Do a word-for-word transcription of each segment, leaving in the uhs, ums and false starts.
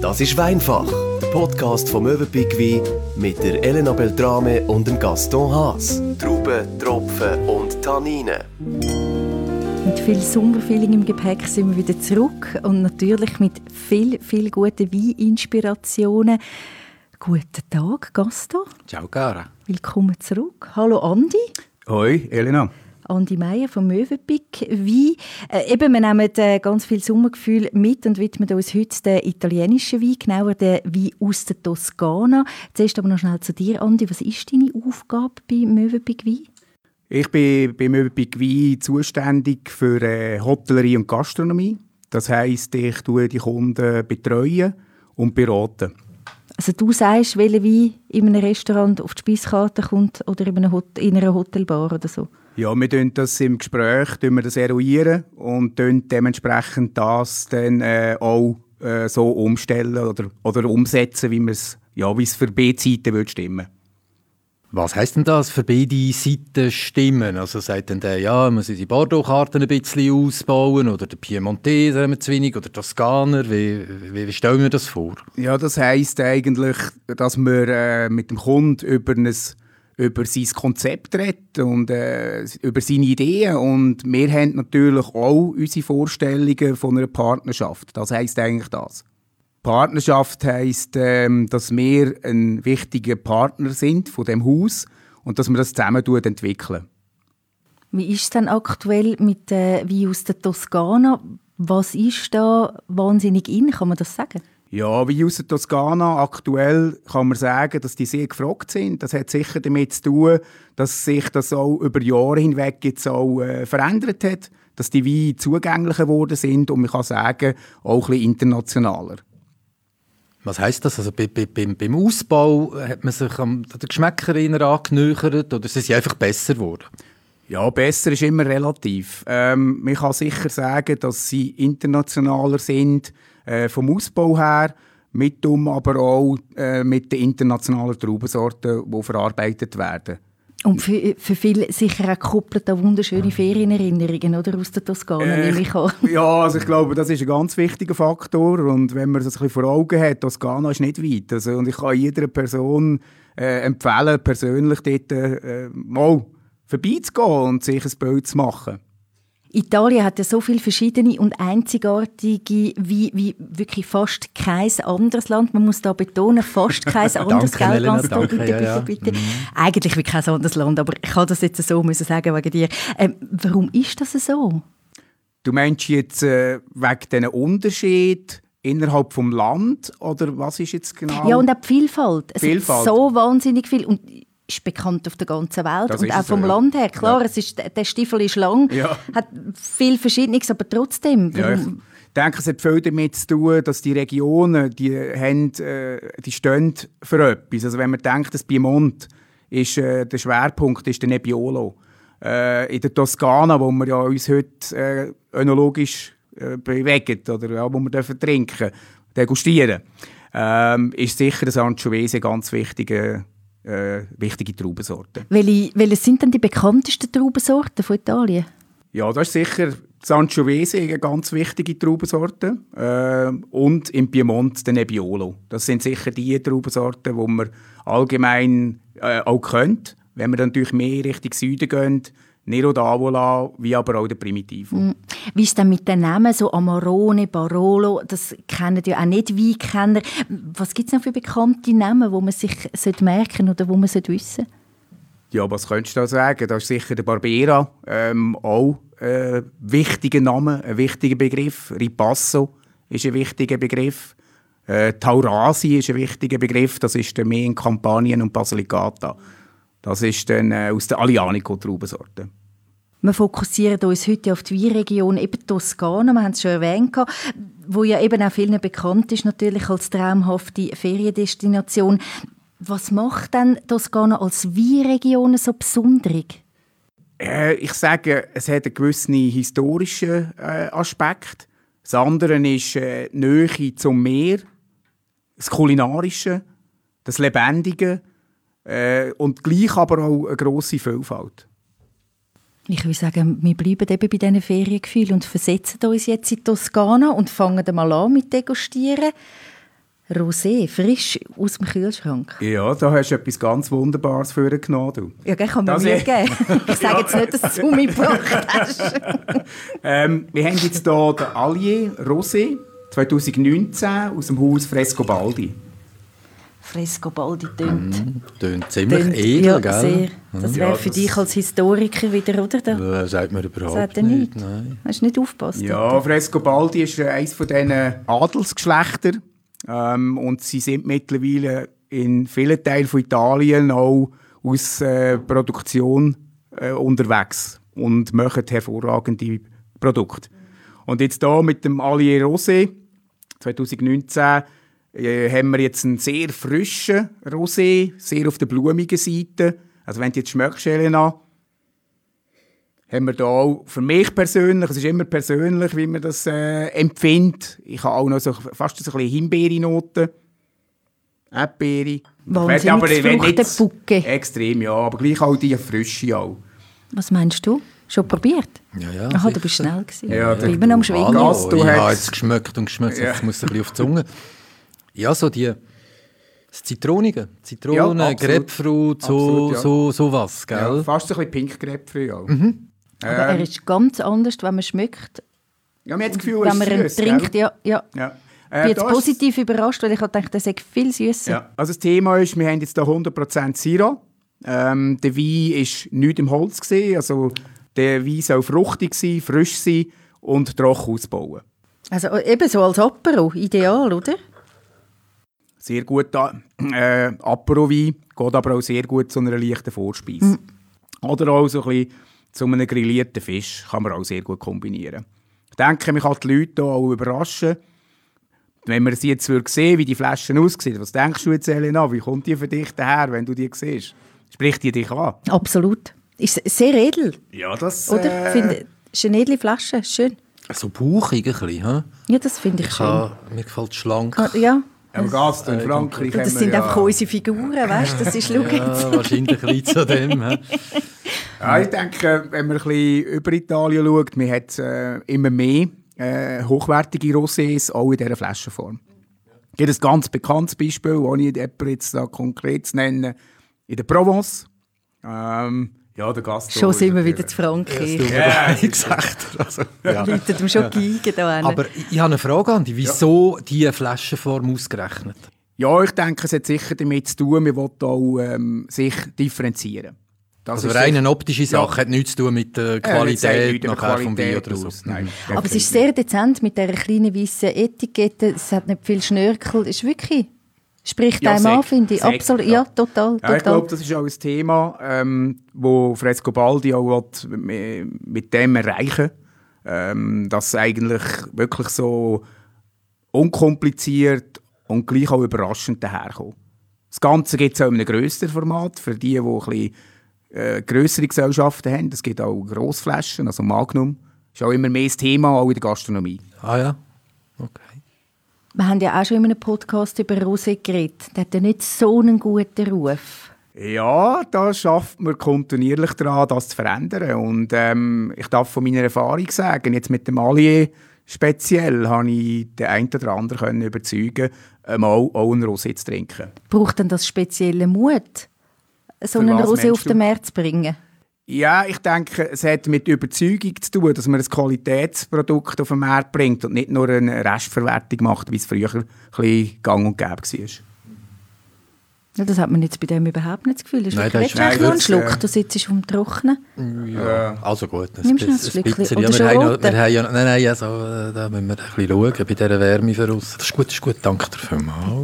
Das ist Weinfach, der Podcast vom Mövenpick Wein mit der Elena Beltrame und dem Gaston Haas. Trauben, Tropfen und Tanninen. Mit viel Sommerfeeling im Gepäck sind wir wieder zurück und natürlich mit viel, viel guten Weininspirationen. Guten Tag, Gaston. Ciao, Cara. Willkommen zurück. Hallo, Andi. Hoi, Elena. Andi Meier vom Mövenpick Wein. Äh, eben, wir nehmen äh, ganz viel Sommergefühl mit und widmen uns heute den italienischen Wein, genauer den Wein aus der Toskana. Zuerst aber noch schnell zu dir, Andi. Was ist deine Aufgabe bei Mövenpick Wein? Ich bin bei Mövenpick Wein zuständig für äh, Hotellerie und Gastronomie. Das heisst, ich betreue die Kunden betreuen und beraten. Also du sagst, welcher Wein in einem Restaurant auf die Speiskarte kommt oder in einer, Hot- in einer Hotelbar oder so? Ja, wir eruieren das im Gespräch, wir das eruieren und dementsprechend das dann äh, auch äh, so umstellen oder, oder umsetzen, wie es ja, für beide Seiten würde stimmen. Was heisst denn das, für beide Seiten stimmen? Also sagt denn der, ja, man muss die Bordeaux-Karten ein bisschen ausbauen oder der Piemontese haben wir zu wenig oder Toskaner. Wie, wie, wie stellen wir das vor? Ja, das heisst eigentlich, dass wir äh, mit dem Kunden über ein über sein Konzept redet und äh, über seine Ideen. Und wir haben natürlich auch unsere Vorstellungen von einer Partnerschaft. Das heisst eigentlich das. Partnerschaft heisst, ähm, dass wir ein wichtiger Partner sind von dem Haus und dass wir das zusammen entwickeln. Wie ist es denn aktuell mit äh, Wein aus der Toskana? Was ist da wahnsinnig in, kann man das sagen? Ja, wie aus der Toskana aktuell kann man sagen, dass die sehr gefragt sind. Das hat sicher damit zu tun, dass sich das auch über Jahre hinweg jetzt auch äh, verändert hat, dass die Weine zugänglicher geworden sind und man kann sagen, auch ein bisschen internationaler. Was heisst das? Also bei, bei, beim, beim Ausbau hat man sich am den Geschmäcker angenähert oder sind sie einfach besser geworden? Ja, besser ist immer relativ. Ähm, man kann sicher sagen, dass sie internationaler sind, äh, vom Ausbau her, mit um aber auch äh, mit den internationalen Traubensorten, die verarbeitet werden. Und für, für viele sicher auch gekoppelt an wunderschöne Ferienerinnerungen oder, aus der Toskana, äh, nehme ich an. Ja, also ich glaube, das ist ein ganz wichtiger Faktor. Und wenn man das ein bisschen vor Augen hat, Toskana ist nicht weit. Also, und ich kann jeder Person äh, empfehlen, persönlich dort äh, mal vorbeizugehen und sich ein Bild zu machen. Italien hat ja so viele verschiedene und einzigartige wie, wie wirklich fast kein anderes Land. Man muss da betonen, fast kein anderes. Danke, Elena, danke, bitte, ja, ja. bitte, bitte. Mhm. Eigentlich wie kein anderes Land, aber ich kann das jetzt so müssen sagen wegen dir. Ähm, warum ist das so? Du meinst jetzt äh, wegen diesen Unterschied innerhalb des Landes oder was ist jetzt genau? Ja, und auch die Vielfalt. Es Vielfalt. ist so wahnsinnig viel. Und ist bekannt auf der ganzen Welt Das und auch vom so, ja. Land her. Klar, Ja. es ist, der Stiefel ist lang, Ja. hat viel Verschiedenes, aber trotzdem. Ja, ich denke, es hat viel damit zu tun, dass die Regionen, die, haben, äh, die stehen für etwas. Also wenn man denkt, das Piemont ist der Schwerpunkt ist der Nebbiolo. Äh, in der Toskana, wo wir ja uns heute äh, önologisch äh, bewegen oder ja, wo wir dürfen trinken, degustieren, ähm, ist sicher das Sangiovese ganz wichtige Äh, wichtige Traubensorten. Welche, welche sind denn die bekanntesten Traubensorten von Italien? Ja, das ist sicher Sangiovese, eine ganz wichtige Traubensorte. Äh, und im Piemont der Nebbiolo. Das sind sicher die Traubensorten, die man allgemein äh, auch kennt. Wenn wir dann natürlich mehr Richtung Süden gehen, Nero d'Avola, wie aber auch der Primitivo. Mm. Wie ist es denn mit den Namen, so Amarone, Barolo, das kennen ja auch nicht Weinkenner. Was gibt es noch für bekannte Namen, die man sich merken sollte oder die man wissen sollte? Ja, was könntest du da sagen? Das ist sicher der Barbera, ähm, auch ein äh, wichtiger Name, ein wichtiger Begriff. Ripasso ist ein wichtiger Begriff. Äh, Taurasi ist ein wichtiger Begriff, das ist dann mehr in Kampanien und Basilicata. Das ist dann äh, aus der Aglianico-Traubensorte. Wir fokussieren uns heute auf die Weinregion eben Toskana, wir haben es schon erwähnt, wo ja eben auch vielen bekannt ist natürlich als traumhafte Feriendestination. Was macht denn Toskana als Weinregion so besonders? Äh, ich sage, es hat einen gewissen historischen äh, Aspekt. Das andere ist äh, die Nähe zum Meer, das Kulinarische, das Lebendige äh, und gleich aber auch eine grosse Vielfalt. Ich würde sagen, wir bleiben eben bei diesen Feriengefühlen und versetzen uns jetzt in Toskana und fangen mal an mit Degustieren. Rosé, frisch aus dem Kühlschrank. Ja, da hast du etwas ganz Wunderbares für genommen. Du. Ja, ich kann mir Das Mühe ist- geben. Ich sage jetzt nicht, dass du mitgebracht hast. Ähm, wir haben jetzt hier den Allier Rosé zwanzig neunzehn aus dem Haus Frescobaldi. Frescobaldi tönt. Tönt ziemlich tönt- edel, ja, gell? sehr. Das wäre Ja, für das- dich als Historiker wieder, oder? Da Das sagt mir überhaupt sagt er nicht. nichts. Nein. Hast du nicht aufgepasst? Ja, Frescobaldi ist äh, eines von diesen Adelsgeschlechtern. Ähm, und sie sind mittlerweile in vielen Teilen von Italien auch aus äh, Produktion äh, unterwegs und machen hervorragende Produkte. Und jetzt hier mit dem Allier Rosé zwanzig neunzehn äh, haben wir jetzt einen sehr frischen Rosé, sehr auf der blumigen Seite. Also wenn du jetzt schmeckst, Elena, haben wir da auch für mich persönlich, es ist immer persönlich, wie man das äh, empfindet. Ich habe auch noch so, fast so ein bisschen Himbeere-Noten. Erdbeere. Wahnsinnig Aber wenn nicht- Fruchtenbucke. Extrem, ja. Aber gleich auch die Frische auch. Was meinst du? Schon probiert? Ja, ja, Aha, sicher. du bist schnell gewesen. Ja, ich der- bin immer noch am Schwingen. Hallo, Gas, du ich hast- habe jetzt geschmeckt und geschmeckt, Ja. jetzt muss ich ein bisschen auf die Zunge. Ja, so die das Zitronige. Zitrone, Ja, absolut. Grapefruit, so, Absolut, ja. so, so was, gell? Ja, fast so ein bisschen Pink Grapefruit auch. Mhm. Aber er Ähm, ist ganz anders, wenn man schmeckt. ja, man hat das Gefühl, Wenn es man ihn ist süß, trinkt, gell? ja. ja. Ja. Ich Äh, bin jetzt da ist- positiv überrascht, weil ich dachte, der sei viel süßer. Ja, also das Thema ist, wir haben jetzt hier hundert Prozent Syrah. Ähm, der Wein war nicht im Holz gewesen, also der Wein soll fruchtig sein, frisch sein und trocken ausbauen. Also eben so als Apero, ideal, oder? Sehr gut äh, Apero-Wein, geht aber auch sehr gut zu einer leichten Vorspeise. Oder auch so ein bisschen zu einem grillierten Fisch, kann man auch sehr gut kombinieren. Ich denke, man kann die Leute hier auch überraschen. Wenn man sie jetzt sehen würde, wie die Flaschen aussehen, was denkst du jetzt, Elena, wie kommt die für dich daher, wenn du die siehst? Spricht die dich an? Absolut. Ist sehr edel, Ja, das... oder? Äh, Finde, ist eine edle Flasche, schön. So bauchig ein bisschen, hä? Ja, das finde ich Ich schön. habe, mir gefällt schlank. Ah, Ja, aber Gast in Frankreich das haben wir sind ja... einfach unsere Figuren, weißt du? Das ist, schau jetzt. Ja, wahrscheinlich liegt es an dem. Hä? Ja, ich denke, wenn man ein bisschen über Italien schaut, man hat äh, immer mehr äh, hochwertige Rosés, auch in dieser Flaschenform. Es gibt ein ganz bekanntes Beispiel, ohne jemanden jetzt da konkret zu nennen, in der Provence. Ähm, ja, der Gast. Schon sind wir wieder zu Frankreich. Ja, Wie gesagt. Also, ja. Leute dem schon geigen da hin. Aber ich habe eine Frage an dich. Wieso diese Flaschenform ausgerechnet? Ja, ich denke, es hat sicher damit zu tun, man will auch ähm, sich differenzieren. Das Also ist rein sicher- eine optische Sache, hat nichts zu tun mit der Äh, nicht Qualität sagt nichts über nachher vom Wein Qualität oder so. aus. Nein, Aber es ist sehr dezent mit dieser kleinen weißen Etikette. Es hat nicht viel Schnörkel. Es ist wirklich... Spricht Ja, einem an, Sekt. finde ich. Sekt, Absolut. ja. Ja, total. Ja, ich total. glaube, das ist auch ein Thema, ähm, wo Frescobaldi auch will, mit dem erreichen will. Ähm, dass eigentlich wirklich so unkompliziert und gleich auch überraschend daherkommt. Das Ganze gibt es auch in einem grösseren Format, für die, die ein bisschen äh, grössere Gesellschaften haben. Es gibt auch Grossflaschen, also Magnum. Das ist auch immer mehr das Thema, auch in der Gastronomie. Ah ja, okay. Wir haben ja auch schon in einem Podcast über Rosé geredet. Der hat ja nicht so einen guten Ruf. Ja, da schafft man kontinuierlich daran, das zu verändern. Und ähm, ich darf von meiner Erfahrung sagen, jetzt mit dem Allier speziell, habe ich den einen oder anderen können überzeugen, einmal auch einen Rosé zu trinken. Braucht denn das speziellen Mut, so Für einen was Rosé meinst auf den du? Markt zu bringen? Ja, ich denke, es hat mit Überzeugung zu tun, dass man ein Qualitätsprodukt auf den Markt bringt und nicht nur eine Restverwertung macht, wie es früher ein bisschen gang und gäbe war. Ja, das hat man jetzt bei dem überhaupt nicht das Gefühl. Das ist Nein, wirklich das ist- lecker. Nein, Einen das, Schluck, äh, du sitzt auf dem Trockenen. Ja, also gut. Ein Nimmst du noch ein bisschen- Schlückchen? bisschen, Oder ja, schon wir haben, ja- rote? wir haben ja, nein, nein, also, äh, da müssen wir ein bisschen schauen bei dieser Wärme für uns. Das ist gut, das ist gut. Danke dir vielmals.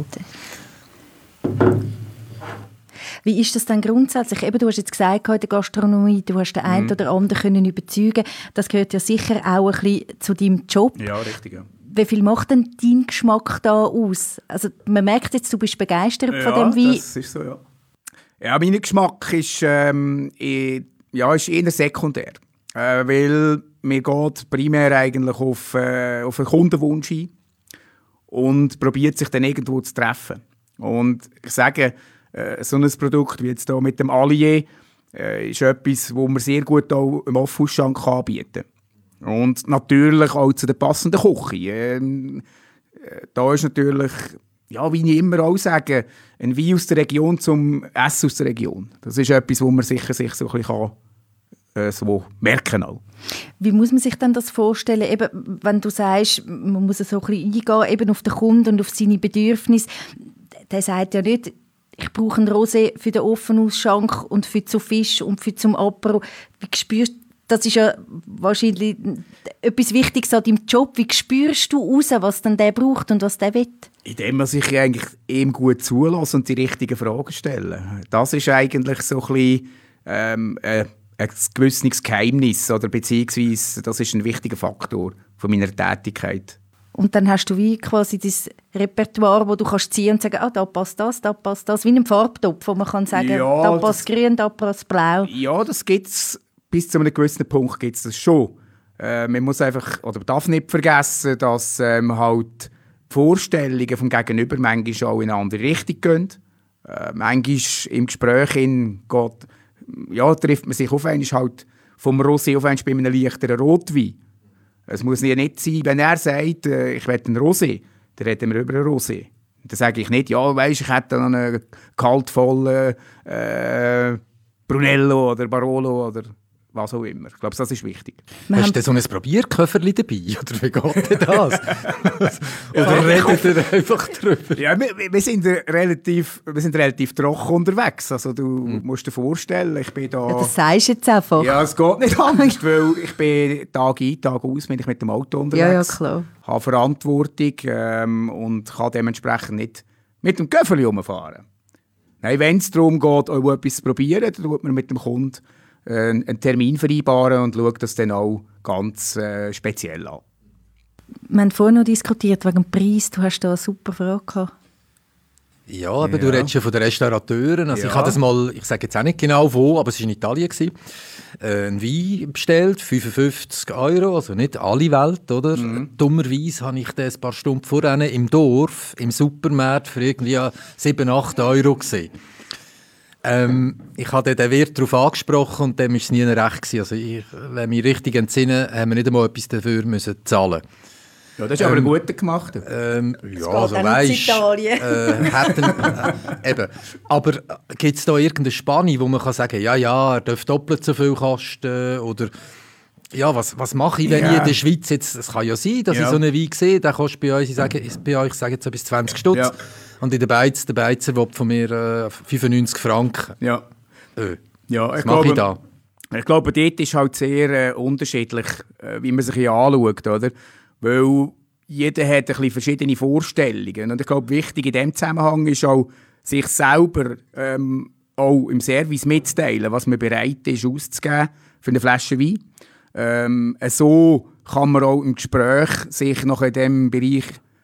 Wie ist das denn grundsätzlich? Eben, du hast jetzt gesagt, in der Gastronomie, du hast den einen Mhm. oder anderen können überzeugen. Das gehört ja sicher auch ein bisschen zu deinem Job. Ja, richtig. Ja. Wie viel macht denn dein Geschmack da aus? Also, man merkt jetzt, du bist begeistert von dem Wein. das ist so, ja. Ja, mein Geschmack ist, ähm, eh- ja, ist eher sekundär. Äh, weil mir geht primär eigentlich auf, äh, auf einen Kundenwunsch ein und probiert sich dann irgendwo zu treffen. Und ich sage, äh, so ein Produkt wie jetzt hier mit dem Allier äh, ist etwas, wo man sehr gut auch im Offenschank anbieten kann. Und natürlich auch zu der passenden Küche. Ähm, äh, da ist natürlich ja, wie ich immer auch sage, ein Wein aus der Region zum Essen aus der Region. Das ist etwas, wo man sicher sich so ein bisschen kann, äh, so merken kann. Wie muss man sich denn das vorstellen, eben, wenn du sagst, man muss so ein bisschen eingehen eben auf den Kunden und auf seine Bedürfnisse. Der sagt ja nicht, ich brauche ein Rosé für den Offenausschank und für zum Fisch und für zum Apero. Wie spürst Das ist ja wahrscheinlich etwas Wichtiges an deinem Job. Wie spürst du raus, was denn der braucht und was der will? Indem man sich eigentlich ihm gut zulässt und die richtigen Fragen stellen. Das ist eigentlich so ein bisschen ähm, äh, ein gewisses Geheimnis, oder beziehungsweise das ist ein wichtiger Faktor von meiner Tätigkeit. Und dann hast du wie quasi das Repertoire, wo du kannst ziehen und sagen, ah, da passt das, da passt das, wie in einem Farbtopf, wo man kann sagen, ja, da passt grün, da passt blau. Ja, das gibt es. Bis zu einem gewissen Punkt gibt es das schon. Äh, man muss einfach, oder darf nicht vergessen, dass ähm, halt die Vorstellungen vom Gegenüber manchmal auch in eine andere Richtung gehen. Äh, manchmal im Gespräch in geht, ja, trifft man sich auf einmal halt vom Rosé auf einmal bei einem leichteren Rotwein. Es muss ja nicht sein, wenn er sagt, äh, ich will einen Rosé, dann reden wir über einen Rosé. Dann sage ich nicht, ja, weisst, ich hätte dann einen kaltvollen äh, Brunello oder Barolo oder was auch immer. Ich glaube, das ist wichtig. Wir Hast du so ein Probierköfferli dabei? Oder wie geht denn das? Oder redet ihr einfach drüber? Ja, wir, wir, sind relativ, wir sind relativ trocken unterwegs. Also du mhm. musst dir vorstellen, ich bin da... Ja, das sagst du jetzt einfach. Ja, es geht nicht anders, weil ich bin Tag ein, Tag aus, bin ich mit dem Auto unterwegs. Ja, ja, klar. Habe Verantwortung ähm, und kann dementsprechend nicht mit dem Köfferli rumfahren. Nein, wenn es darum geht, auch etwas zu probieren, dann tut man mit dem Kunden einen Termin vereinbaren und schaut das dann auch ganz äh, speziell an. Wir haben vorhin noch diskutiert wegen dem Preis. Du hast da eine super Frage gehabt. Ja, aber ja. du redest ja von den Restaurateuren. Also ja. Ich habe das mal, ich sage jetzt auch nicht genau wo, aber es war in Italien. Äh, ein Wein bestellt, fünfundfünfzig Euro, also nicht alle Welt, oder? Mhm. Dummerweise habe ich das ein paar Stunden vorher im Dorf, im Supermarkt für irgendwie sieben, acht Euro gesehen. Ähm, ich habe den Wirt darauf angesprochen und dem war es nie recht gewesen. Also ich, wenn ich mich richtig entsinne, haben wir nicht einmal etwas dafür müssen zahlen. Ja, das ist ähm, aber ein guter gemacht. Ähm, ja, also weisst, äh, hätten, äh, eben. Aber gibt es da irgendeine Spanne, wo man kann sagen, ja, ja, er darf doppelt so viel kosten oder ja, was, was mache ich, wenn ja. ich in der Schweiz jetzt, es kann ja sein, dass ja. ich so einen Wein sehe, der kostet bei euch, ich sage, bei euch, ich sage jetzt so bis zwanzig Stutz. Ja. Und in der Beiz, der Beizer will von mir äh, fünfundneunzig Franken. Ja. Äh, ja was ich mache glaube, ich da? Ich glaube, dort ist halt sehr äh, unterschiedlich, äh, wie man sich hier anschaut, oder? Weil jeder hat ein bisschen verschiedene Vorstellungen. Und ich glaube, wichtig in diesem Zusammenhang ist auch, sich selber ähm, auch im Service mitzuteilen, was man bereit ist auszugeben für eine Flasche Wein. Ähm, so kann man auch im Gespräch sich noch in diesem Bereich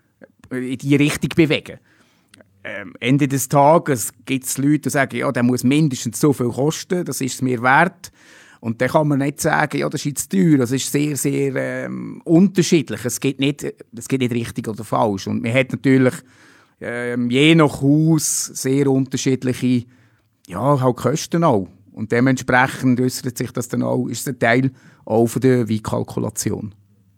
in die Richtung bewegen. Ähm, Ende des Tages gibt es Leute, die sagen, ja, der muss mindestens so viel kosten, das ist es mir wert. Und dann kann man nicht sagen, ja, das ist jetzt teuer. Das ist sehr, sehr ähm, unterschiedlich. Es geht nicht, es geht nicht richtig oder falsch. Und man hat natürlich ähm, je nach Haus sehr unterschiedliche ja, halt Kosten auch. Und dementsprechend äußert sich das dann auch, ist ein Teil auch von der Weinkalkulation.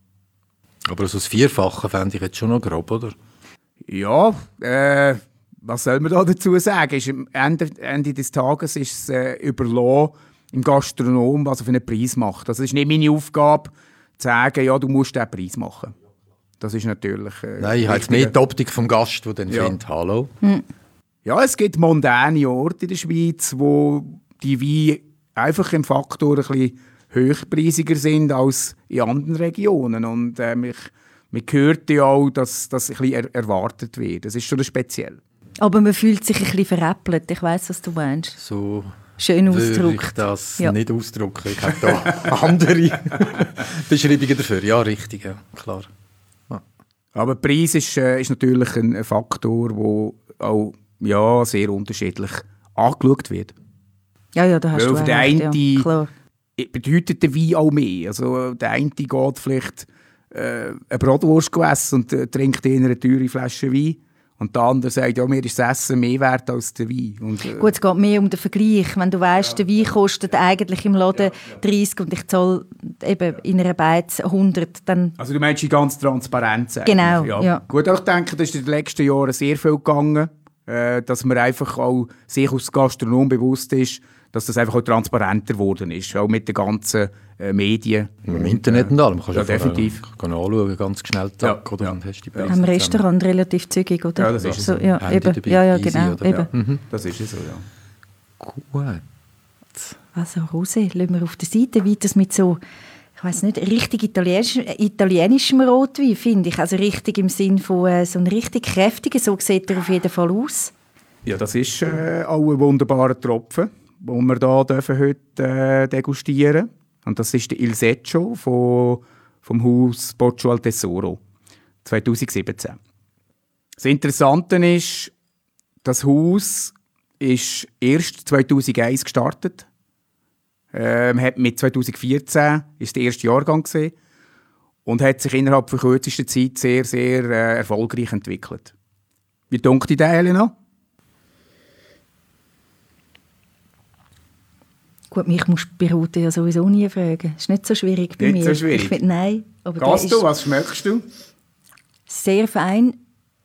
Aber so das Vierfache fände ich jetzt schon noch grob, oder? Ja, äh, was soll man da dazu sagen? Ist am Ende, Ende des Tages ist es äh, überlassen, im Gastronom, was er für einen Preis macht. Also es ist nicht meine Aufgabe, zu sagen, ja, du musst diesen Preis machen. Das ist natürlich... Äh, Nein, ich habe jetzt mehr die Optik vom Gast, der dann ja. findet, hallo. Hm. Ja, es gibt mondäne Orte in der Schweiz, wo die Weine einfach im Faktor ein bisschen höherpreisiger sind als in anderen Regionen. Und äh, mich, man hört ja auch, dass das ein bisschen er- erwartet wird. Das ist schon speziell. Aber man fühlt sich ein bisschen veräppelt. Ich weiss, was du meinst. So schön würde ausgedrückt. ich das ja. nicht ausdrücken. Ich habe da andere Beschreibungen dafür. Ja, richtig, ja, klar. Ja. Aber der Preis ist, äh, ist natürlich ein, ein Faktor, der auch ja, sehr unterschiedlich angeschaut wird. Ja, ja, da hast Weil du für auch den recht, einen ja, klar. bedeutet der Wein auch mehr. Also der eine geht vielleicht äh, eine Bratwurst gegessen und äh, trinkt eher eine teure Flasche Wein. Und der andere sagt, ja, mir ist das Essen mehr wert als der Wein. Und, äh, Gut, es geht mehr um den Vergleich. Wenn du weißt, ja, der Wein kostet eigentlich im Laden ja, ja. dreißig und ich zahle eben in einer Beiz hundert, dann... Also du meinst die ganze Transparenz? Genau, ja. ja. Gut, ich denke, das ist in den letzten Jahren sehr viel gegangen, äh, dass man einfach auch sich als Gastronom bewusst ist, dass das einfach auch transparenter geworden ist, auch mit den ganzen äh, Medien. Im Internet und allem. Kannst ja, du definitiv. Kann anschauen, ganz schnell Tag, ja, oder? Ja. Und hast die Am Restaurant relativ zügig, oder? Ja, das ist so. so. Ja, eben. Dabei, ja, ja, easy, genau. oder? Eben. Ja. Mhm. Das ist so, ja. Gut. Also Rosé, lassen wir auf der Seite weiter mit so, ich weiss nicht, richtig italienisch, italienischem Rotwein, finde ich. Also richtig im Sinn von äh, so einem richtig kräftigen, so sieht er auf jeden Fall aus. Ja, das ist äh, auch ein wunderbarer Tropfen, den wir hier dürfen heute äh, degustieren. Und das ist der Il Secco von, vom Haus Boccio al Tesoro zwanzig siebzehn. Das Interessante ist, das Haus ist erst zweitausendeins gestartet. Ähm, hat mit zwanzig vierzehn ist der erste Jahrgang gesehen und hat sich innerhalb von kürzester Zeit sehr, sehr äh, erfolgreich entwickelt. Wie dunkt die Helena? Gut, mich musst du bei Route ja sowieso nie fragen. Ist nicht so schwierig bei nicht mir. So schwierig. Ich find, nein. Aber Gast du, was schmeckst du? Sehr fein.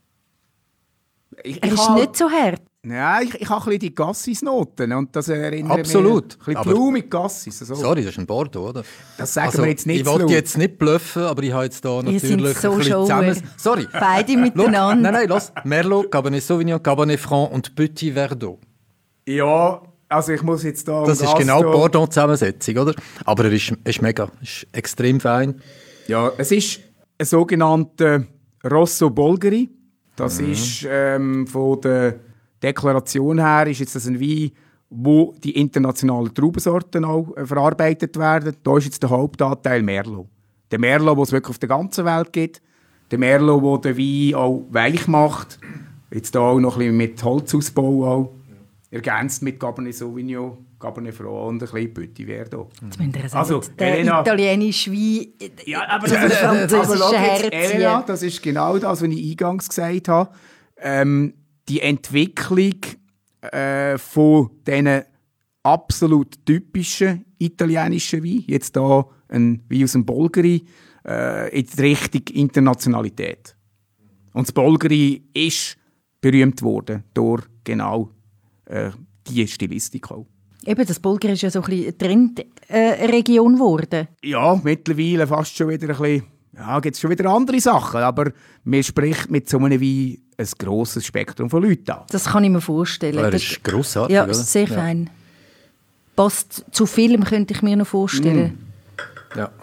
Ich, er ich ist ha, nicht so hart. Nein, ich, ich habe ein bisschen die Gassis-Noten und das erinnert Absolut. mich ein bisschen blumig Gassis. So. Sorry, das ist ein Bordeaux, oder? Das sagen also, wir jetzt nicht ich wollte jetzt nicht bluffen, aber ich habe jetzt hier Ihr natürlich so ein bisschen zusammen... Sorry. Beide miteinander. Nein, nein, lass. Merlot, Cabernet Sauvignon, Cabernet Franc und Petit Verdot. Ja, also ich muss jetzt da... Das um ist genau die Bordeaux-Zusammensetzung, oder? Aber er ist, ist mega, ist extrem fein. Ja, es ist ein sogenannter Rosso Bolgheri. Das mhm. ist ähm, von der Deklaration her ist jetzt das ein Wein, wo die internationalen Traubensorten auch äh, verarbeitet werden. Da ist jetzt der Hauptanteil Merlot. Der Merlot, den es wirklich auf der ganzen Welt gibt. Der Merlot, der den Wein auch weich macht. Jetzt da auch noch ein bisschen mit Holzausbau auch. Ergänzt mit Cabernet Sauvignon, Cabernet Franc und ein bisschen Petit Verdot. Also, der Elena, italienische Wein, ja, aber das das, ist französische Herz. Elena, das ist genau das, was ich eingangs gesagt habe. Ähm, die Entwicklung äh, von diesen absolut typischen italienischen Wein, jetzt hier ein Wein aus dem Bolgheri, äh, in Richtung Internationalität. Und das Bolgheri ist berühmt worden durch genau äh, diese Stilistik auch. Eben, das Bolgheri ist ja so ein bisschen Trendregion äh, geworden. Ja, mittlerweile fast schon wieder ein bisschen, ja, gibt es schon wieder andere Sachen, aber man spricht mit so einem Wein ein grosses Spektrum von Leuten an. Das kann ich mir vorstellen. Er ist grossartig, ja, oder? sehr ja. fein. Passt zu Film, könnte ich mir noch vorstellen. Mm. Ja.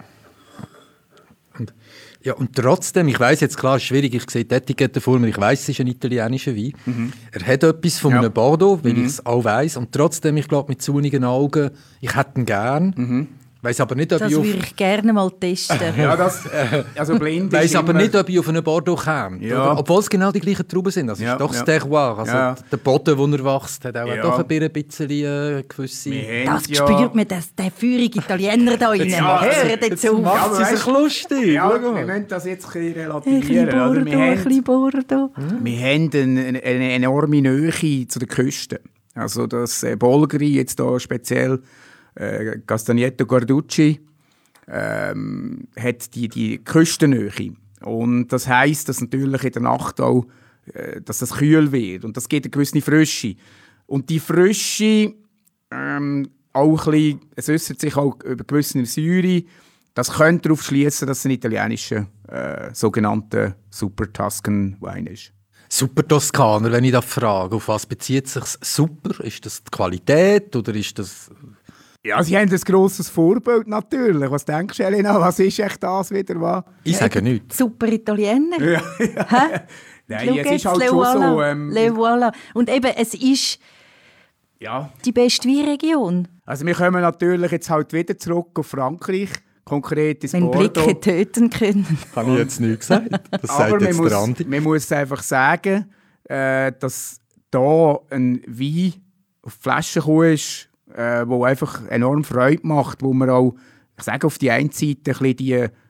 Und, ja, und trotzdem, ich weiss jetzt klar, es ist schwierig, ich sehe die Etikette vor mir, ich weiss, es ist ein italienischer Wein. Mhm. Er hat etwas von ja. einem Bordeaux, weil mhm. ich es auch weiss. Und trotzdem, ich glaube, mit sonnigen Augen, ich hätte ihn gern. Mhm. Weiss aber nicht, ob das ich auf... würde ich gerne mal testen. ja, das, äh, also blind weiss aber immer... nicht, ob ich auf einen Bordeaux käme. Ja. Obwohl es genau die gleichen Trauben sind. Das also ja, ist doch ja. das Terroir. Also ja. der Boden, wo er wächst, hat auch ja. doch ein bisschen äh, gewisse... Das ja. spürt man, das, der feurige Italiener da rein. Ja, Hören jetzt auf. Macht sie sich lustig. Ja, wir müssen das jetzt ein bisschen relativieren. Ein bisschen Bordeaux, wir, wir haben eine, eine, eine enorme Nähe zu den Küsten. Also das äh, Bolgheri, jetzt hier speziell äh, Castagneto Guarducci, Ähm, hat die, die Küstennähe. Und das heisst, dass natürlich in der Nacht auch äh, dass das kühl wird. Und das gibt eine gewisse Frische. Und die Frische, ähm, auch ein bisschen, es äußert sich auch über gewisse Säure, das könnte darauf schließen, dass es ein italienischer äh, sogenannter Super Tuscan Wein ist. Super Toskaner, wenn ich da frage, auf was bezieht sich super? Ist das die Qualität oder ist das... Ja, sie haben ein grosses Vorbild natürlich. Was denkst du, Elena? Was ist echt das wieder? Was? Ich sage nichts. Super Italiener. Ja, ja. Nein, es ist halt le schon voilà, so. Ähm, le voilà. Und eben, es ist ja. die beste Weinregion. Also wir kommen natürlich jetzt halt wieder zurück auf Frankreich, konkret ins Wenn Bordeaux. Blicke töten können. Habe ich jetzt nicht gesagt. Das Aber sagt jetzt man, der muss, Andi. man muss einfach sagen, äh, dass da ein Wein auf die Flasche gekommen ist, äh, wo einfach enorm Freude macht, wo man auch, ich sage auf die einen Seite, ein bisschen die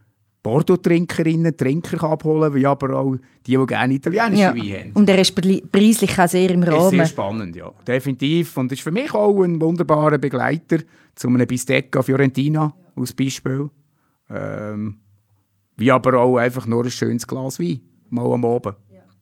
Bordeaux-Trinkerinnen, Trinker abholen, wie aber auch die, die gerne italienische Ja. Wein haben. Und er ist pre- preislich auch sehr im Das ist Rahmen. sehr spannend, ja. Definitiv. Und ist für mich auch ein wunderbarer Begleiter zu einem Bistecca Fiorentina, als Beispiel. Ähm, wie aber auch einfach nur ein schönes Glas Wein, mal am Abend.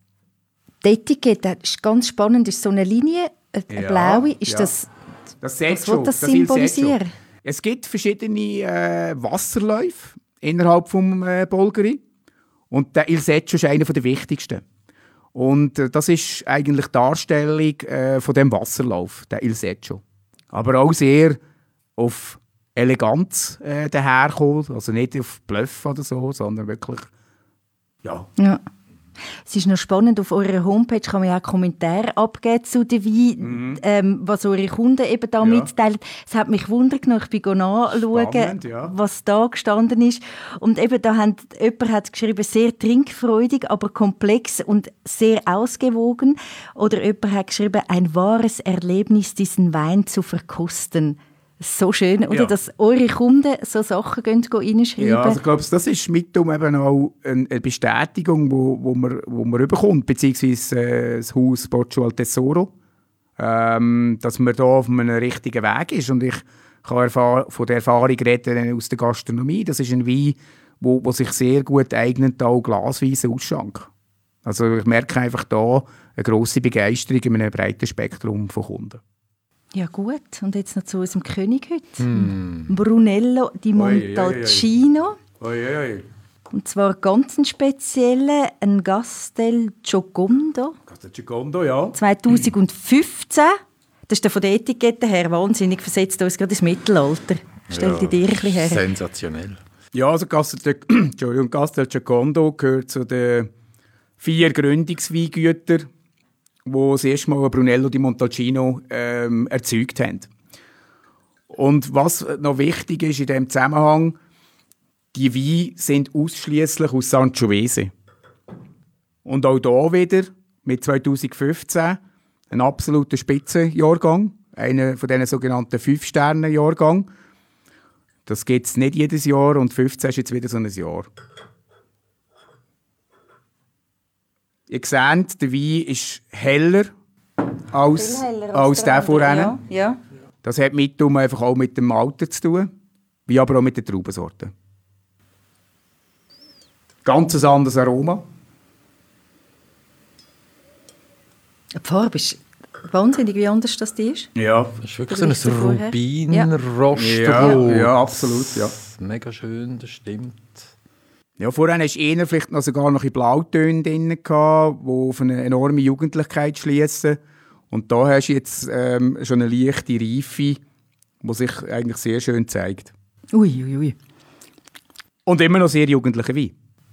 Die Etikette ist ganz spannend, ist so eine Linie, eine Ja, blaue. Ist ja. das, Das was will das Il symbolisieren? Secco. Es gibt verschiedene äh, Wasserläufe innerhalb des äh, Bolgeri. Und der Il Secco ist einer der wichtigsten. Und äh, das ist eigentlich die Darstellung äh, von dem Wasserlauf, der Il Secco. Aber auch sehr auf Eleganz äh, daherkommt. Also nicht auf Bluff oder so, sondern wirklich, ja. Ja. Es ist noch spannend, auf eurer Homepage kann man ja auch Kommentare abgeben zu den Wein, Mhm. ähm, was eure Kunden eben da Ja. mitteilen. Es hat mich wundern genommen, ich bin nachschauen, Spannend, ja. was da gestanden ist. Und eben da hat jemand hat geschrieben, sehr trinkfreudig, aber komplex und sehr ausgewogen. Oder jemand hat geschrieben, ein wahres Erlebnis, diesen Wein zu verkosten. So schön, oder? Ja. Dass eure Kunden so Sachen gehen, gehen reinschreiben. Ja, also ich glaube, das ist mit um eben auch eine eine Bestätigung, wo, wo man, wo man bekommt, beziehungsweise äh, das Haus Boccio al Tesoro, ähm, dass man da auf einem richtigen Weg ist. Und ich kann erfahr- von der Erfahrung reden aus der Gastronomie. Das ist ein Wein, wo, wo sich sehr gut eignet, auch glasweise ausschank. Also ich merke einfach da eine grosse Begeisterung in einem breiten Spektrum von Kunden. Ja gut, und jetzt noch zu unserem König heute. Brunello di Montalcino. Oi, oi, oi. Und zwar ganz ein spezieller, ein Castel Giocondo. Secondo, ja. zweitausendfünfzehn. Das ist der von der Etikette her wahnsinnig, versetzt uns gerade ins Mittelalter. Stellt ja. dir ein bisschen her. Sensationell. Ja, also Castel, Entschuldigung, Castel Giocondo gehört zu den vier Gründungsweingütern, die das erste Mal Brunello di Montalcino ähm, erzeugt haben. Und was noch wichtig ist in diesem Zusammenhang, die Weine sind ausschließlich aus Sangiovese. Und auch hier wieder mit zweitausendfünfzehn ein absoluter Spitzenjahrgang, einer von diesen sogenannten Fünf-Sterne-Jahrgang. Das gibt es nicht jedes Jahr und fünfzehn ist jetzt wieder so ein Jahr. Ihr seht, der Wein ist heller als, heller als der vorhin. Ja, ja. Das hat mitunter einfach auch mit dem Alter zu tun, wie aber auch mit den Traubensorten. Ganz ein anderes Aroma. Die Farbe ist wahnsinnig, wie anders das die ist. Ja, Das ist wirklich Vergleich so zu ein vorher. Rubin-Rostrot. ja, ja, absolut. Ja. Mega schön, das stimmt. Ja, vorhin hast du eher vielleicht noch sogar noch in Blautönen drin gehabt, die auf eine enorme Jugendlichkeit schließen. Und da hast du jetzt ähm, schon eine leichte Reife, die sich eigentlich sehr schön zeigt. Ui, ui, ui. Und immer noch sehr jugendliche Wein.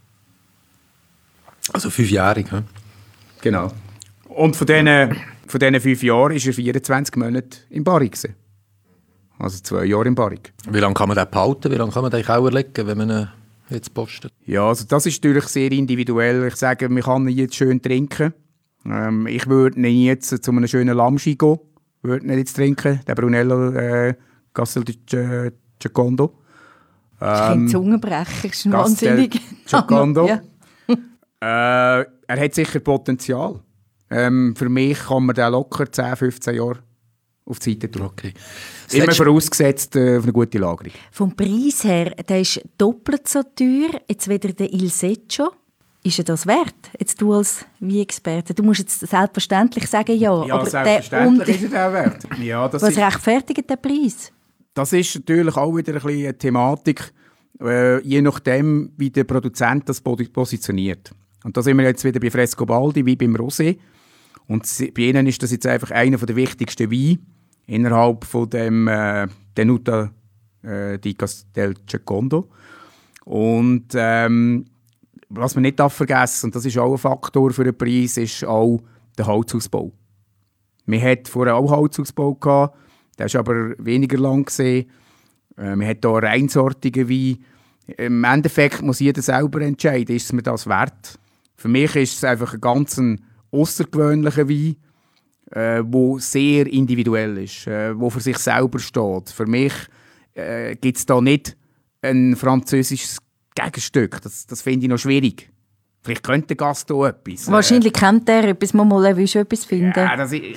Also fünfjährig, he? Genau. Und von diesen, von diesen fünf Jahren war er vierundzwanzig Monate im Barrik gewesen. Also zwei Jahre im Barrik. Wie lange kann man den behalten? Wie lange kann man den auch erlegen, wenn man ihn jetzt postet? Ja, also das ist natürlich sehr individuell. Ich sage, man kann ihn jetzt schön trinken. Ähm, ich würde ihn jetzt zu einem schönen Lamschi gehen. Würde ihn jetzt trinken, den Brunello äh, Castel di Giocondo. Das ist kein Zungenbrecher, das ist ein Castel wahnsinnig. Giocondo. Ja. Äh, er hat sicher Potenzial. Ähm, für mich kann man den locker zehn, fünfzehn Jahre auf die Seite tun. Okay. Immer Letzte- vorausgesetzt äh, auf eine gute Lagerung. Vom Preis her, der ist doppelt so teuer. Jetzt wieder der Il Secco. Ist er das wert? Jetzt du als Weinexperte. Du musst jetzt selbstverständlich sagen, ja. Ja, aber selbstverständlich der ist er auch wert. Ja, das, Was ist, rechtfertigt den Preis? das ist natürlich auch wieder ein bisschen eine Thematik, äh, je nachdem, wie der Produzent das pos- positioniert. Und da sind wir jetzt wieder bei Frescobaldi, wie beim Rosé. Und sie, bei ihnen ist das jetzt einfach einer der wichtigsten Weine innerhalb von dem äh, Tenuta äh, di Castel Giocondo. Und ähm, was man nicht darf vergessen, und das ist auch ein Faktor für den Preis, ist auch der Holzausbau. Wir hatten vorher auch Holzausbau gehabt, der ist aber weniger lang gesehen. Äh, wir hatten hier reinsortige Wein. Im Endeffekt muss jeder selber entscheiden, ist es mir das wert. Für mich ist es einfach ein ganz aussergewöhnlicher Wein, äh, wo sehr individuell ist, äh, wo für sich selber steht. Für mich äh, gibt es da nicht ein französisches Gegenstück, das, das finde ich noch schwierig. Vielleicht könnte der Gast auch etwas. Wahrscheinlich äh, kennt er etwas, man mal etwas finden. Ja, das ich...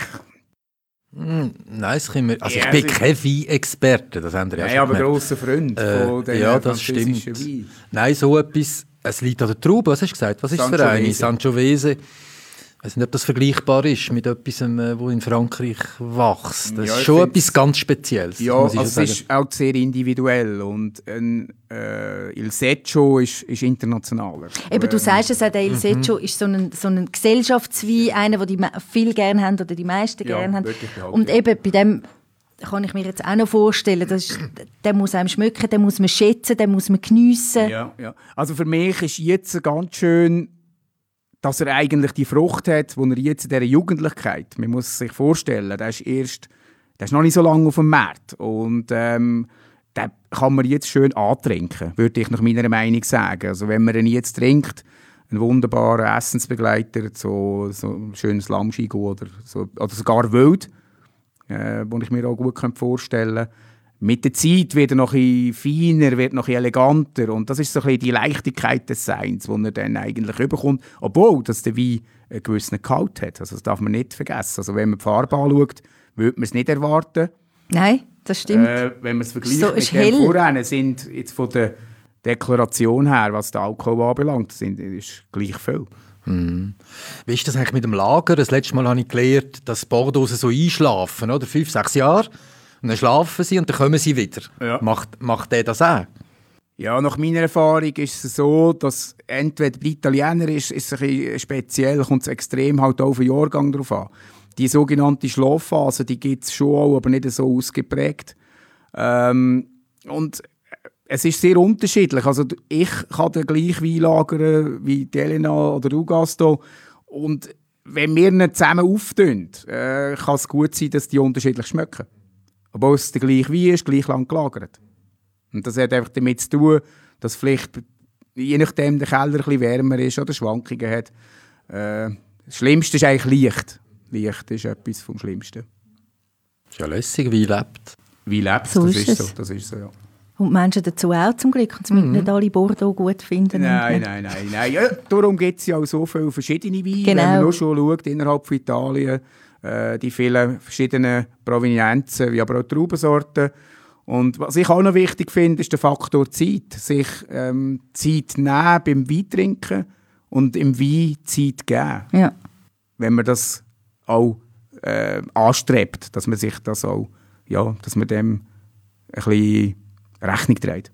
Mm, nein, das können wir, also ja, ich bin also kein Wein-Experte, das haben wir ja Nein, schon aber gemerkt. grosser Freund Äh, von den ja, das französischen stimmt. Wein. Nein, so etwas, es liegt an der Traube, was hast du gesagt? Was ist es für eine? Sangiovese. Ich weiß nicht, ob das vergleichbar ist mit etwas, das in Frankreich wächst. Das Ja, ist schon find's- etwas ganz Spezielles. Ja, muss ich also schon es ist auch sehr individuell und ein äh, Il Secco ist, ist internationaler. Eben, du Ähm, sagst es, auch, der Il Secco ist so ein, so ein Gesellschaftswein, einer, den die me- viel gerne haben oder die meisten Ja, gerne haben. wirklich behaupten, Und ja. eben bei dem kann ich mir jetzt auch noch vorstellen, das ist, der muss einem schmecken, den muss man schätzen, den muss man geniessen. Ja, ja. Also für mich ist jetzt ganz schön, dass er eigentlich die Frucht hat, die er jetzt in dieser Jugendlichkeit, man muss sich vorstellen, der ist erst, der ist noch nicht so lange auf dem Markt und ähm, den kann man jetzt schön antrinken, würde ich nach meiner Meinung sagen. Also wenn man ihn jetzt trinkt, ein wunderbarer Essensbegleiter, so, so ein schönes Lammschigo oder, so, oder sogar Wild, äh, wo ich mir auch gut vorstellen könnte. Mit der Zeit wird er noch ein bisschen feiner, wird noch ein bisschen eleganter und das ist so ein bisschen die Leichtigkeit des Seins, die er dann eigentlich bekommt, obwohl dass der Wein einen gewissen Gehalt hat. Also das darf man nicht vergessen. Also wenn man die Farbe anschaut, würde man es nicht erwarten. Nein, das stimmt. Äh, wenn man es vergleicht So, mit ist dem hell. Vorrennen, sind jetzt von der Deklaration her, was den Alkohol anbelangt, sind, ist gleich viel. Wie ist das eigentlich mit dem Lager? Das letzte Mal habe ich gelernt, dass Bordeaux so einschlafen, oder? Fünf, sechs Jahre. Und dann schlafen sie und dann kommen sie wieder. Ja. Macht, macht der das auch? Ja, nach meiner Erfahrung ist es so, dass entweder bei Italienern ist, ist es ein bisschen speziell, kommt es extrem halt auch auf den Jahrgang drauf an. Die sogenannte Schlafphase, die gibt es schon auch, aber nicht so ausgeprägt. Ähm, und es ist sehr unterschiedlich. Also ich kann den gleich Wein lagern wie die Elena oder du, Gaston. Und wenn wir ihn zusammen auftun, äh, kann es gut sein, dass die unterschiedlich schmecken. Obwohl es der gleiche Wein ist, gleich lang gelagert. Und das hat einfach damit zu tun, dass vielleicht, je nachdem der Keller ein bisschen wärmer ist oder Schwankungen hat. Äh, das Schlimmste ist eigentlich Licht. Licht ist etwas vom Schlimmsten. Ist ja lässig, wie lebt. Wie lebt So das ist ist es. so, das ist so, ja. Und die Menschen dazu auch zum Glück. Und mhm. nicht alle Bordeaux gut finden. Nein, und, nein, nein, nein. Ja, darum gibt es ja auch so viele verschiedene Weine. Genau. Wenn man nur schon schaut, innerhalb von Italien, äh, die vielen verschiedenen Provenienzen, wie aber auch Traubensorten. Und was ich auch noch wichtig finde, ist der Faktor Zeit. Sich ähm, Zeit nehmen beim Weintrinken und im Wein Zeit geben. Ja. Wenn man das auch äh, anstrebt, dass man sich das auch, ja, dass man dem ein bisschen Rechnung trägt.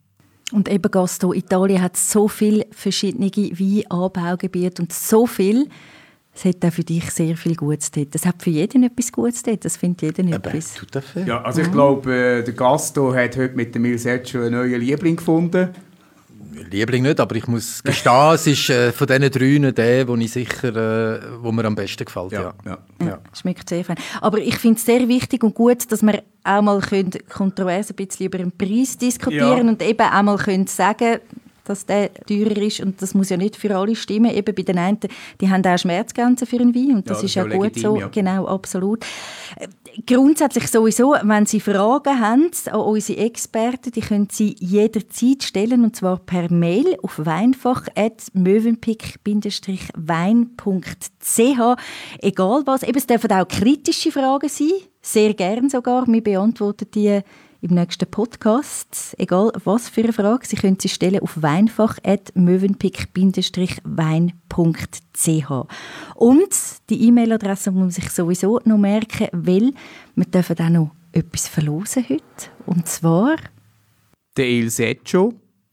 Und eben Gaston, Italien hat so viele verschiedene Weinanbaugebiete und so viel. Es hat auch für dich sehr viel Gutes dort. Es hat für jeden etwas Gutes dort. Das findet jeder etwas. Tut dafür. Ja, also ich glaube, äh, der Gaston hat heute mit dem Il Secco einen neuen Liebling gefunden. Liebling nicht, aber ich muss gestehen, es ist äh, von diesen drei der, den ich sicher, äh, wo mir am besten gefällt. Ja. ja. Ja, schmeckt sehr fein. Aber ich finde es sehr wichtig und gut, dass wir auch mal können, kontrovers ein bisschen über den Preis diskutieren Ja. und eben auch mal können sagen, dass der teurer ist. Und das muss ja nicht für alle stimmen. Eben bei den einen, die haben auch Schmerzgrenzen für einen Wein und das, Ja, das ist ja ist ja gut legitim, so. ja. Genau, absolut. Äh, Grundsätzlich sowieso, wenn Sie Fragen haben an unsere Experten, die können Sie jederzeit stellen, und zwar per Mail auf weinfach at mövenpick wein punkt c h. Egal was, eben, es dürfen auch kritische Fragen sein, sehr gern sogar. Wir beantworten die im nächsten Podcast. Egal was für eine Frage, Sie können sie stellen auf weinfach at mövenpick wein punkt c h. Und die E-Mail-Adresse muss man sich sowieso noch merken, weil wir dürfen auch noch etwas verlosen heute. Und zwar Der Il Secco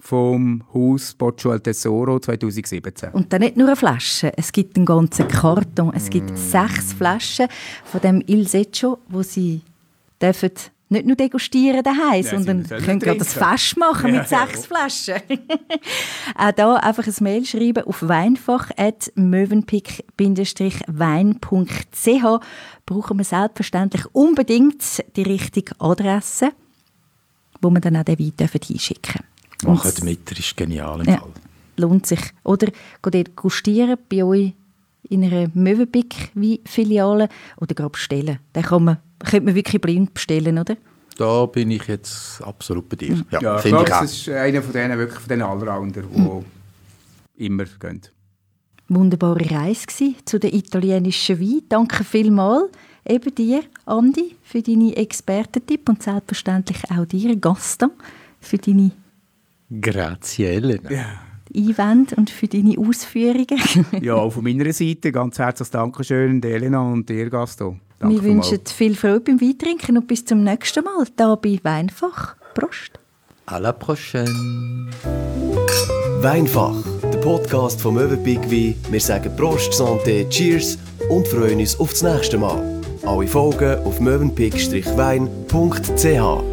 vom Haus Boccio al Tesoro zwanzig siebzehn. und dann nicht nur eine Flasche, es gibt einen ganzen Karton. Es gibt mm. sechs Flaschen von dem Il Secco, wo Sie dürfen nicht nur degustieren daheim, Ja, sondern sie sollen können gerade das trinken. Fest machen Ja, mit sechs Flaschen. Auch da einfach ein Mail schreiben auf weinfach at mövenpick wein punkt c h. Brauchen wir selbstverständlich unbedingt die richtige Adresse, wo wir dann auch den Wein einschicken dürfen. Macht mit, das ist genial im Ja, Fall. lohnt sich. Oder geht dort gustieren bei euch in einer Mövenpick-Filiale oder gerade bestellen. Den kann man, könnte man wirklich blind bestellen, oder? Da bin ich jetzt absolut bei dir. Ja, Ja, ich finde glaube, ich auch. das ist einer von denen, wirklich von den Allrounder, die Mhm. immer gehen. Wunderbare Reise gsi zu den italienischen Wein. Danke vielmals eben dir, Andi, für deine Expertentipp und selbstverständlich auch dir, Gaston, für deine Grazie, Elena. Ja. Einwände und für deine Ausführungen. Ja, auch von meiner Seite ganz herzliches Dankeschön, der Elena und dir, Gaston. Danke Wir wünschen vielmals. viel Freude beim Weintrinken und bis zum nächsten Mal hier bei Weinfach. Prost! À la prochaine. Weinfach, der Podcast vom Mövenpick Wein. Wir sagen Prost, Santé, Cheers und freuen uns auf das nächste Mal. Alle Folgen auf mövenpick Strich wein Punkt c h.